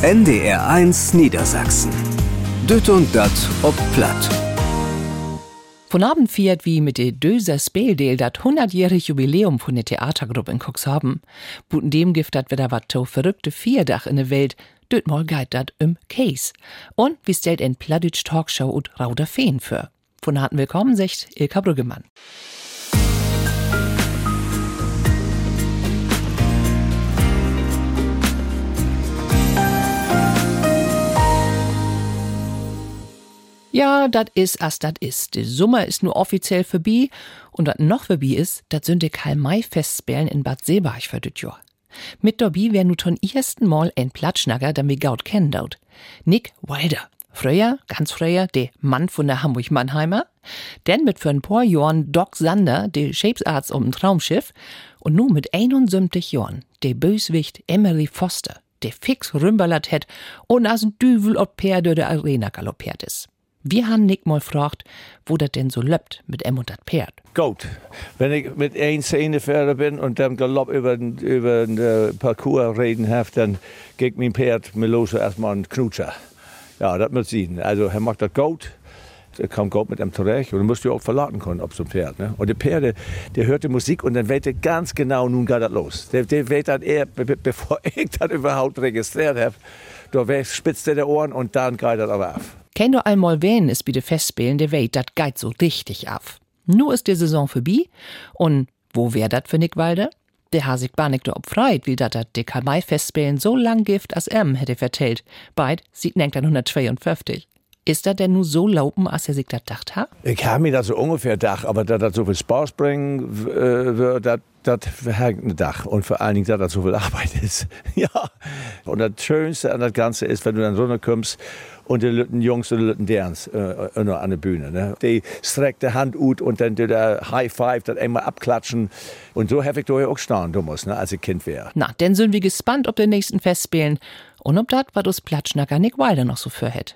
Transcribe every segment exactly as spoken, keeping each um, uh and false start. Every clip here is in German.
N D R eins Niedersachsen. Düt und dat ob Platt. Von Abend feiert wie mit de Döser Speeldeel dat hundertjährige Jubiläum von der Theatergruppe in Cuxhaven. Buten dem Gift dat wieder wat to verrückte Vierdach in der Welt, düt mal geit dat im Case. Und wie stellt en Plattdütsch Talkshow und Rauder Feen für. Von harten Willkommen, secht Ilka Brüggemann. Ja, dat is as dat is. Der Sommer ist nur offiziell vorbei und wat noch vorbei ist, dat sind die Karl-May-Festspielen in Bad Seebach für dit Jahr. Mit dabei wär nu ton ersten Mal ein Platschnacker, den wir gaut kennen daut. Nick Wilder. Früher, ganz früher, der Mann von der Hamburg-Mannheimer. Denn mit für ein paar Jahren Doc Sander, der Chefsarzt um ein Traumschiff. Und nun mit einundsiebzig Jahren der Böswicht Emily Foster, der fix rümballert het und as ein Düvel ob per durch der Arena galoppiert is. Wir haben Nick mal gefragt, wo das denn so löppt mit em und dat Pferd. Gut, wenn ich mit ein Szenepferd bin und dem Galopp über den, über den äh, Parcours reden habe, dann geht mein Pferd mir los erstmal einen Knutscher. Ja, das muss sein. Also er macht das gut, er kommt gut mit ihm zurecht und du musst dich auch verladen können auf so ein Pferd. Ne? Und der Pferd, der hört die Musik und dann weiß er ganz genau, nun geht das los. Der, der weiß dann eher, be bevor ich das überhaupt registriert habe, da spitzt er die Ohren und dann geht das aber auf. Kenn du einmal wen ist bei de Festspielen der Welt, dat geht so richtig auf. Nu ist die Saison vorbei und wo wär dat für Nick Wilder? Der ha sich gar nicht ob freit, wie dat dat de Karl-May-Festspielen so lang gift as em hätte vertellt. Beid sieht neunzehnhundertzweiundfünfzig. Ist dat denn nu so laupen, als er sich dat dacht ha? Ich habe mir das so ungefähr gedacht, aber dass das so viel Spaß bringen äh, wird, das das verhängt ein Dach. Und vor allen Dingen, dass das so viel Arbeit ist. Ja. Und das Schönste an das Ganze ist, wenn du dann runterkommst und die Lütten Jungs und die Lütten Derns äh, an der Bühne. Ne? Die streckt die Hand ut und dann der High Five, das einmal abklatschen. Und so habe ich da ja auch staunen, du musst, ne, als ich Kind wäre. Na, denn sind wir gespannt, ob die nächsten Festspielen und ob dat, was uns Platschnacker Nick Wilder noch so für hätt.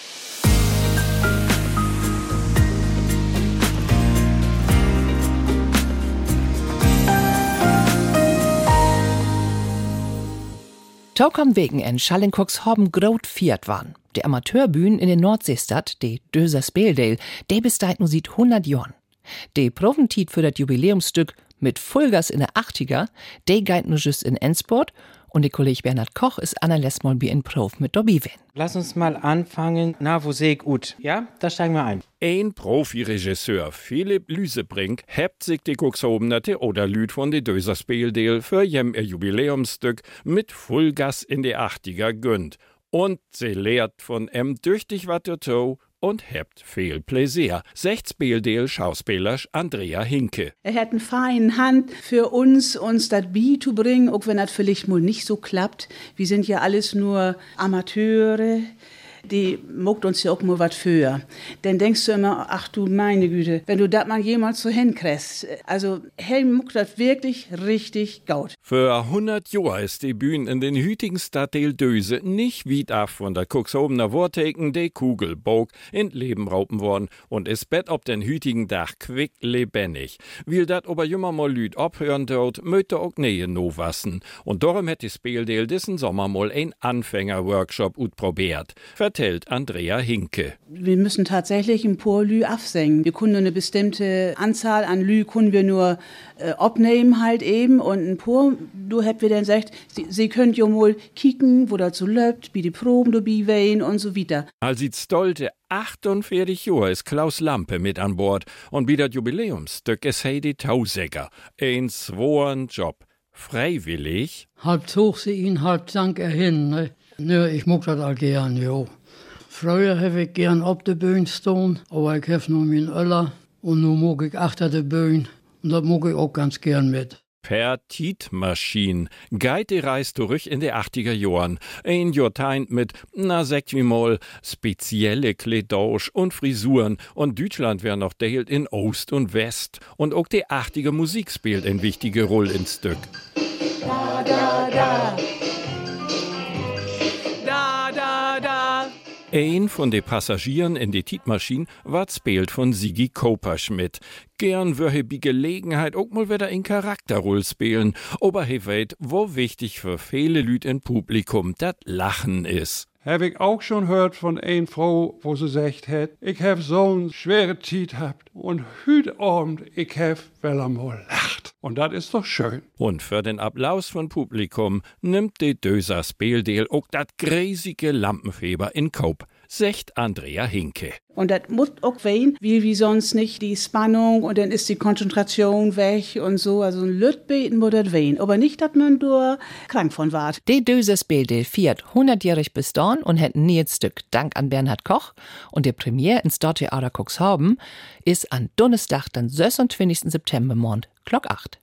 Tau kam wegen en Schall in Cuxhaven grot viert waren. Der Amateurbühn in den Nordseestadt, de Döser Speeldeel, de bis deit nur sieht hundert Jahren. De Proventit für dat Jubiläumsstück mit Vollgas in der achtziger, de geit nur just in Endsport und der Kollege Bernhard Koch ist allerletzt mal wie in Prof mit dabei wen. Lass uns mal anfangen. Na, wo seh ich gut? Ja, da steigen wir ein. Ein Profi-Regisseur, Philipp Lüsebrink, hebt sich die Cuxhavener oder Lüd von de Döser Speeldeel für jem ihr Jubiläumsstück mit Vollgas in die achtziger gönnt. Und sie lehrt von em tüchtig wat dazu und hebt viel Pläsier. Sechs Speeldeel Schauspielers Andrea Hinke. Er hat eine feine Hand für uns, uns das Bi zu bringen, auch wenn das vielleicht mal nicht so klappt. Wir sind ja alles nur Amateure. Die muckt uns ja auch mal was für. Dann denkst du immer, ach du meine Güte, wenn du das mal jemals so hinkriegst. Also, hey, muckt das wirklich richtig gut. Für hundert Jahre ist die Bühne in den hütigen Stadtteil Döse nicht weit ab von der Cuxhavener Vorteken de Kugelbog in Leben raupen worden und ist Bett ob den hütigen Dach quick lebendig. Will dat aber jümmer mal Lüd abhören dort, möchte auch Nähe no wassen. Und darum hat die Speeldeel diesen Sommer mal ein Anfänger-Workshop utprobiert. Vertellt Andrea Hinke. Wir müssen tatsächlich ein paar Lü aufsingen. Wir können nur eine bestimmte Anzahl an Lü können wir nur äh, abnehmen halt eben und ein paar, du hätt wir dann gesagt, sie, sie könnt ja mal kicken, wo das so läuft, wie die Proben dabei wählen und so weiter. Als sie stolte achtundvierzig Jahre ist Klaus Lampe mit an Bord und wie das Jubiläumsstück ist Heidi Tausecker. Ein sworen Job. Freiwillig? Halb zog sie ihn, halb sank er hin. Ne, ne ich mag das auch gern, jo. Früher habe ich gern auf der Bühne stehen, aber ich habe nur meinen Öller und nun mag ich achter der Bühne und das mag ich auch ganz gern mit. Per Tietmaschine geht die Reise durch in die achtziger Jahren. Ein Jahrtausend mit, na sagt wie mal, spezielle Kleidausch und Frisuren. Und Deutschland wär noch deilt in Ost und West. Und auch die achtziger Musik spielt eine wichtige Rolle ins Stück. Da, da, da. Da, da, da. Ein von den Passagieren in die Tietmaschine war spielt von Sigi Koperschmidt. Gern würde bei Gelegenheit auch mal wieder in Charakterrolle spielen, aber he weet, wo wichtig für viele Lüd im Publikum das Lachen ist. Heb ik ook schon gehört von een Frau, wo sie sagt hat, ich hab so'n schwere Zeit gehabt und heute Abend, ich hab wel einmal lacht. Und das ist doch schön. Und für den Applaus von Publikum nimmt die Döser Spieldeel auch das gräsige Lampenfieber in Kauf, sagt Andrea Hinke. Und das muss auch wehen, wie, wie sonst nicht die Spannung und dann ist die Konzentration weg und so. Also ein Lütbeten muss das wehen. Aber nicht, dass man nur krank von ward. Die Döser Spieldeel feiert hundertjährig bis dawn und hat nie ein Stück Dank an Bernhard Koch. Und der Premiere ins Stadttheater Cuxhaven ist an Donnerstag, den sechsundzwanzigsten September, Mond, Glock acht.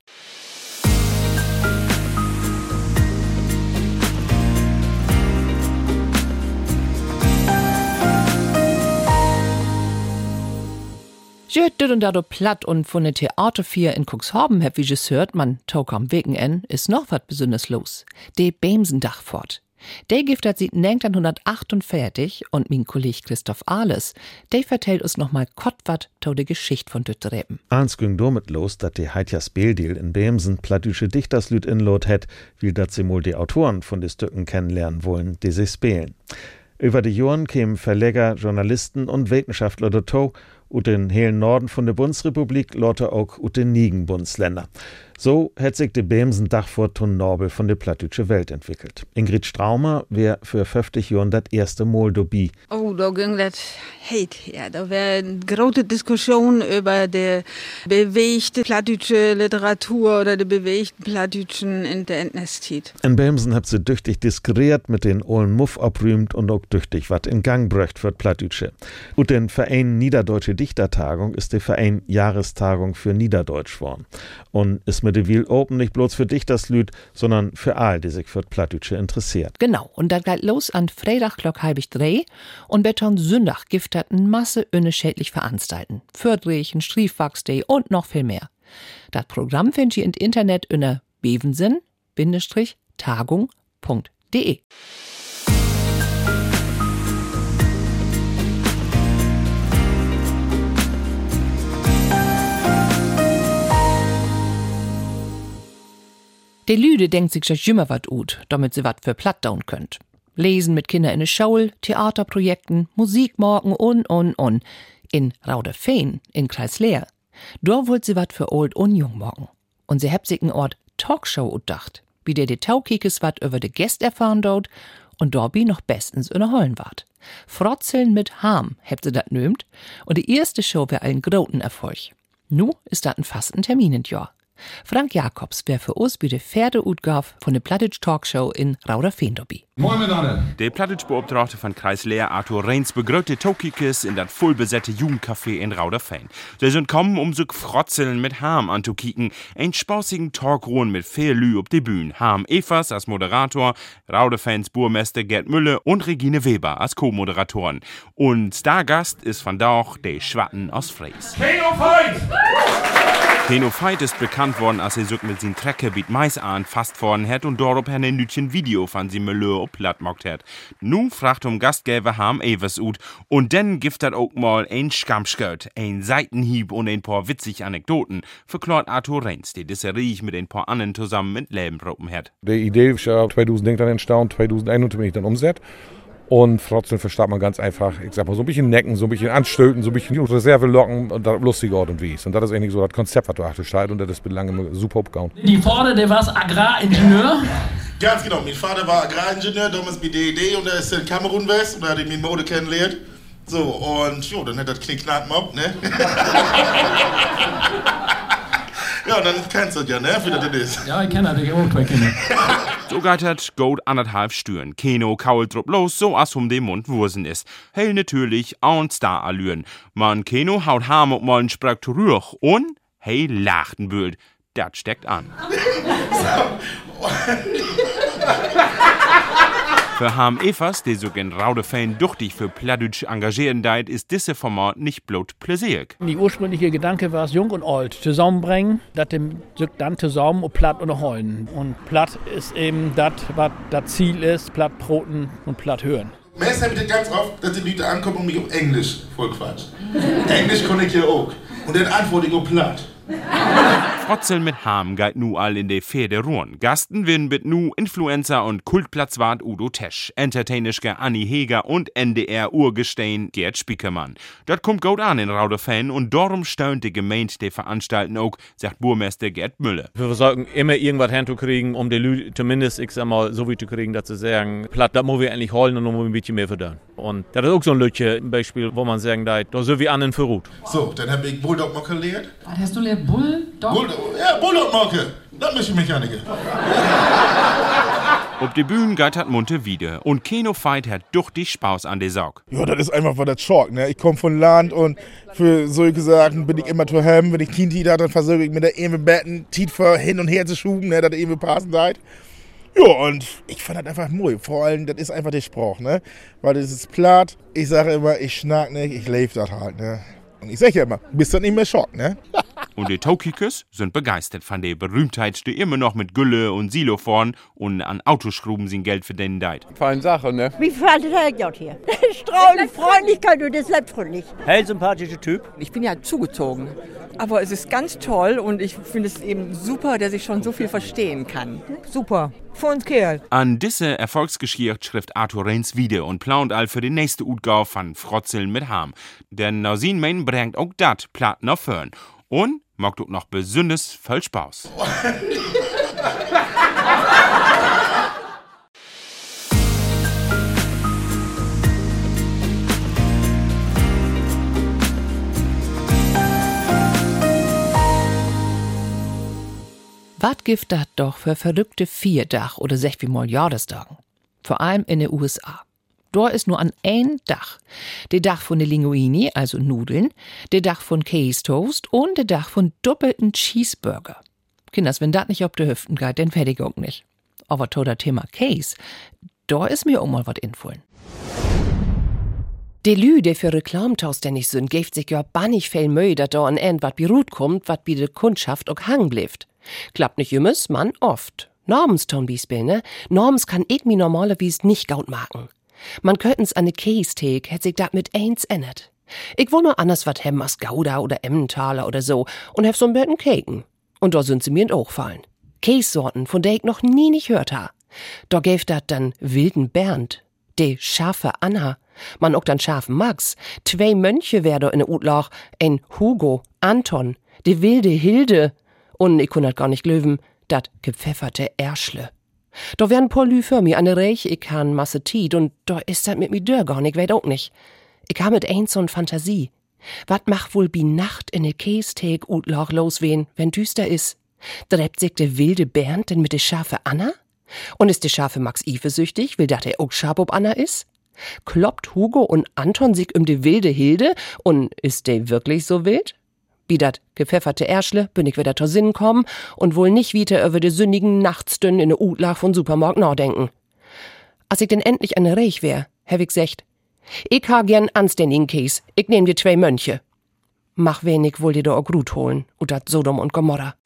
Ja, dit und da platt und von der Theatervier in Cuxhaven hab wie ich hört, man tog am Wegen ist noch wat besonders los. De Bämsendachfort. Der Gift hat sie neunzehnhundertachtundvierzig und mein Kollege Christoph Ahles, der vertellt uns noch mal kott wat to de Geschichte von düt Reben. Ans ging damit los, dat die heitja Speldeel in Bämsen plattdüsche Dichterslüd inlot het, wie dat sie mol die Autoren von de Stücken kennenlernen wollen, die sie spielen. Über die Jahren kämen Verleger, Journalisten und Wissenschaftler dazu, und den hellen Norden von der Bundesrepublik, lauter auch und den nigen Bundesländer. So hat sich die Bämsen Dachfort von Nobel von der plattdütsche Welt entwickelt. Ingrid Straumer wär für fünfzig Jahren das erste Mal dabei. Oh, da ging das heit her. Da wär eine große Diskussion über die bewegte plattdütsche Literatur oder die bewegten plattdütschen in der Entnestzeit. In Bämsen hat sie tüchtig diskret mit den ollen Muff abrühmt und auch tüchtig wat in Gang bröcht für plattdütsche. Und den Verein Niederdeutsche Dichtertagung ist der Verein Jahrestagung für Niederdeutsch worden. Und ist mit der Wiel Open nicht bloß für Dichterslüd, sondern für all, die sich für Plattdütsche interessiert. Genau, und das geht los an Freitag klock halbig drei und Beton Sündach gibt dat n Masse unschädlich veranstalten. Fördrich, Striefwachsday und noch viel mehr. Das Programm findet ihr im Internet unter bevensen Tagung punkt de. Die Lüde denkt sich schon immer wat ut, damit sie wat für platt daun könnt. Lesen mit Kindern in der Schule, Theaterprojekten, Musikmorgen und, und, und. In Raudefehn, in Kreis Leer. Da wollt sie wat für Old und Jung morgen. Und sie hebt sich einen Ort Talkshow utdacht, wie der die Taukikes wat über de Gäst erfahren dort und dorbi noch bestens in der Hollen wart. Frotzeln mit Harm hebt sie dat nömt und die erste Show wär ein groten Erfolg. Nu ist dat ein fasten Termin in Jahr. Frank Jakobs wär für uns wie der Pferdeutgaf von der Plattdütsch Talkshow in Raudefehn dabei. Moin miteinander. Der Plattdütsch-Beauftragte von Kreis Leer, Arthur Reins, begrüßte Taukikes in das vollbesetzte Jugendcafé in Raudefehn. Sie sind kommen, um sich Frotzeln mit Harm anzukicken, ein spaßigen Talkruhen mit viel Lü auf die Bühne. Harm Evers als Moderator, Raudefehns Burmeister Gerd Müller und Regine Weber als Co-Moderatoren. Und Stargast ist von da auch der Schwatten aus Fries. Keno Fight! Keno Fight ist bekannt worden, als er sich mit seinem Trecker mit Mais an fast vorn hat und dort ein Nütchen Video von seinem Müller auf platt mockt hat. Nu fragt um Gastgeber Harm Evers ut und dann gibt er auch mal ein Skamschgöt, ein Seitenhieb und ein paar witzige Anekdoten, verklart Arthur Reins, der das riech mit ein paar anderen zusammen mit Leben proben hat. Die Idee ist ja zweitausend dann entstanden, zweitausendeins bin ich dann umsetzt. Und Frotzeln versteht man ganz einfach, ich sag mal, so ein bisschen necken, so ein bisschen anstöten, so ein bisschen Reserve locken und das lustige Art und Wies. Und das ist eigentlich so das Konzept, was du achtersteht und das ist lange super abgehauen. Die Vater, der war Agraringenieur. Ganz genau, mein Vater war Agraringenieur, damals bei D E D und er ist in Kamerun west und da hat ich mit Mode kennengelernt. So, und jo, dann hat das Knickknack mob, ne? Ja, dann kennst du das ja, ne? Wie das ist. Ja, ich kenne das, ich auch zwei Kinder. So geht das gut anderthalb Stüren. Keno kault drop los, so as um den Mund wursen ist. Hell natürlich und Star-Allüren. Man Keno haut Harm und mal einen Sprach zurück und hey Lachtenbüld. Das steckt an. Für Harm Evers, der so gen Raudefehn duchtig für Plattdütsch engagieren deit, ist dieses Format nicht bloß Pläsier. Die ursprüngliche Gedanke war es, jung und alt zusammenbringen, dass dem dann zusammen und platt und heulen. Und platt ist eben das, was das Ziel ist, platt broten und platt hören. Meist habe ich das ganz oft, dass die Leute ankommen und mich auf Englisch voll Quatsch. Englisch kann ich ja auch. Und dann antworte ich auch platt. Frotzeln mit Ham geht nu all in de Pferde ruhen. Gasten werden mit nu Influencer und Kultplatzwart Udo Tesch, Entertainischke Anni Heger und N D R-Urgestein Gerd Spiekermann. Das kommt gut an in Rauderfan und darum stöhnt die Gemeinde de Veranstalten auch, sagt Burmeister Gerd Müller. Wir versuchen immer irgendwas hinzukriegen, um die Leute zumindest, ich sag mal, so weit zu kriegen, dass sie sagen, platt, da müssen wir endlich holen und noch ein bisschen mehr verdienen. Und das ist auch so ein Lütche, ein Beispiel, wo man sagen darf, da sind wir an den verruht. So, dann habe ich Bulldog-Mocke gelehrt. Was hast du gelehrt? Bulldog? Bulldog, ja, Bulldog-Mocke. Das möchte ich Mechaniker. Ob die Bühne geht hat munter wieder und Keno Fight hat durch die Spaß an der Saug. Ja, das ist einfach was das Schock, ne? Ich komme von Land und für solche Sachen bin ich immer zu haben. Wenn ich Kind hat, dann versuche ich mit der eben Betten Tiet für hin und her zu schuben, ne? Dass ihr eben passen seid. Ja, und ich fand das einfach mooi. Vor allem, das ist einfach der Spruch, ne? Weil das ist platt. Ich sage immer, ich schnack nicht, ich lebe das halt, ne? Und ich sage ja immer, bist du nicht mehr Schock, ne? Und die Tokikers sind begeistert von der Berühmtheit, die immer noch mit Gülle und Silo fahren und an Autoschrauben sein Geld verdienen deit. Feine Sache, ne? Wie fand der Gott hier? Strahlend Freundlichkeit und ist selbstfreundlich. Hey, sympathischer Typ. Ich bin ja zugezogen. Aber es ist ganz toll und ich finde es eben super, dass ich schon so viel verstehen kann. Super. Für uns Kerl. An diese Erfolgsgeschichte schrift Arthur Reins wieder und plant all für die nächste Utgabe von Frotzeln mit Ham. Denn Nausin Main bringt auch dat platt nach vorn. Und macht auch noch besonders voll Spaß. Was gibt das doch für verrückte Vierdach oder sech wie mal Jahrestagen? Vor allem in den U S A. Da ist nur an ein Dach. Der Dach von der Linguini, also Nudeln, der Dach von Case Toast und der Dach von doppelten Cheeseburger. Kinders, wenn das nicht auf der Hüften geht, dann fertig auch nicht. Aber to das Thema Case, da ist mir auch mal was infallen. Die Lü, die für Reklamtaus nicht sind, geeft sich ja bannig viel Mühe, dass da an End wat birut kommt, wat bi de Kundschaft auch hang blifft. Klappt nicht jümmes, man oft. Normens ton Beispiel, ne? Normens kann ich mi normalerweise nicht gaut machen. Man könnten's an de Kästeg, hätt sich dat mit eins ändert. Ich wohl nur anders wat hem as Gouda oder Emmentaler oder so und hef so ein bisschen Keken. Und da sind sie mir in auch fallen. Kässorten, von der ich noch nie nicht hört ha. Da gäf dat dann wilden Bernd, de scharfe Anna, man auch dann scharfen Max, zwei Mönche wär da in de Utlach, ein Hugo, Anton, de wilde Hilde und ich kun dat gar nicht glöwen, dat gepfefferte Erschle. Da werden paar Lü für mi an de Reich, ich han Masse Tiet und da ist dat mit mi dör gar nicht, weet auch nicht. Ich ha mit eins so'n Fantasie. Wat mach wohl bi Nacht in de Kästeg Utlach loswehen, wenn düster is? Drebt sich de wilde Bernd denn mit de scharfe Anna? Und ist de scharfe Max eifersüchtig, will dat er auch scharf ob Anna is? Kloppt Hugo und Anton sich um de wilde Hilde und ist de wirklich so wild? Wie dat gepfefferte Erschle bin ich wieder zur Sinn kommen und wohl nicht wieder über de sündigen Nachtsdünn in de Utlach von Supermarkt nachdenken. Als ich denn endlich an der Reich wär, hab ich gesagt, ich ha gern anständigen Käse, ich nehm dir zwei Mönche. Mach wenig wohl dir da auch Grut holen, und dat Sodom und Gomorra.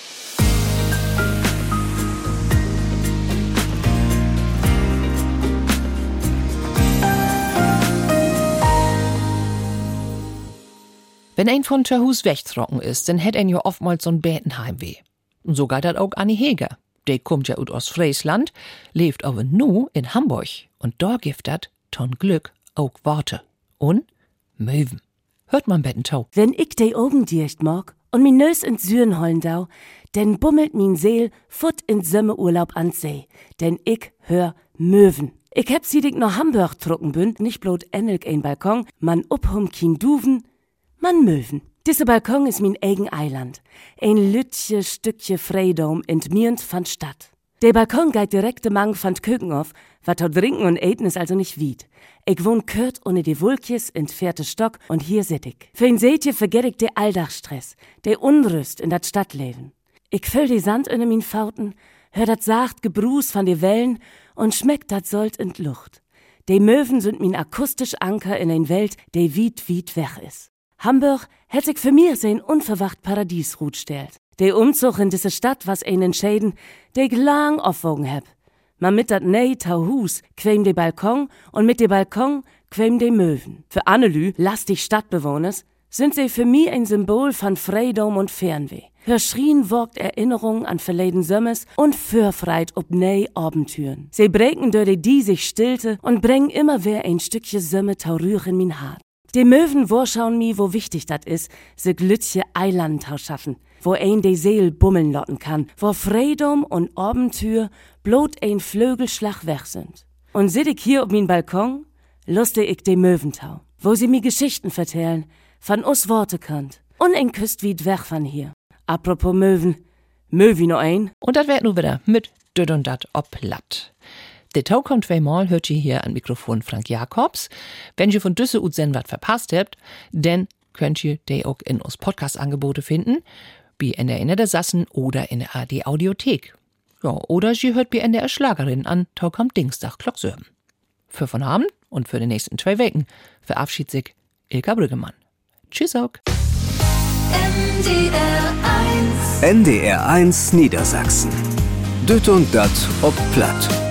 Wenn ein von Tschahus wegtrocken ist, dann hätt ein ja oftmals so'n Betenheimweh. Und so geht dat auch Anni Heger. Der kommt ja aus Friesland, lebt aber nu in Hamburg. Und da gibt dat ton Glück auch Worte. Und Möwen. Hört man Bettentau. Wenn ich de Augen dicht mag und min Nös in Süren hollen dau, denn bummelt min Seel fut in Sömmeurlaub ans See. Denn ich hör Möwen. Ich heb sie dich nach Hamburg trucken bünd, nicht bloß enelk ein Balkon, man uphum kin Duven, man Möwen. Diese Balkon ist min eigen Eiland. Ein lütje Stückje Freidom in Mirnd van Stadt. Der Balkon geht direkt Mang van Köken auf, wat dort trinken und eten ist also nicht wied. Ich wohn kört ohne die Wulkjes in vierte Stock und hier sit ich. Für ihn seht ihr vergett ich de Alldachstress, de Unrüst in dat Stadtleben. Ich füll die Sand in min Pfauten, hör dat sacht Gebrus van de Wellen und schmeckt dat Sold in Lucht. De Möwen sind min akustisch Anker in ein Welt, de wied wied weg is. Hamburg hätt sich für mir sein unverwacht Paradiesrut stellt. Der Umzug in diese Stadt was ein entscheiden, der ich lang aufwogen hab. Man mit dat nei Tauhus quäm de Balkon und mit de Balkon quäm de Möwen. Für Annelü, lastig Stadtbewohners, sind sie für mich ein Symbol von Freedom und Fernweh. Hör Schrien wogt Erinnerungen an verleden Sömmers und Fürfreit ob nei Abentüren. Sie brechen durch die sich stillte und bringen immer wer ein Stückchen Sömme taurüch in min Hart. Die Möwen vorschauen mi, wo wichtig dat is, se glütje Eiland schaffen, wo ein de Seel bummeln lotten kann, wo Freedom und Abentür blot ein Flögelschlag weg sind. Und sit ich hier ob min Balkon, luste ich de Möwentau, wo sie mi Geschichten vertellen, von us Worte könnt, und ein Küst wie weg von hier. Apropos Möwen, Möwi noch ein. Und dat werd nu wieder mit Düt und Dat ob Platt. Der Tau kommt zweimal, hört ihr hier an Mikrofon Frank Jakobs. Wenn ihr von Düsse und Sen was verpasst habt, dann könnt ihr die auch in uns Podcast-Angebote finden, wie in der N D R Sassen oder in der A R D Audiothek. Ja, oder ihr hört wie N D R Schlagerin an Tau kommt Dienstag Glocksöben. Für von Abend und für die nächsten zwei Wochen verabschiedet sich Ilka Brüggemann. Tschüss auch. N D R eins N D R eins Niedersachsen. Düt und Dat ob Platt.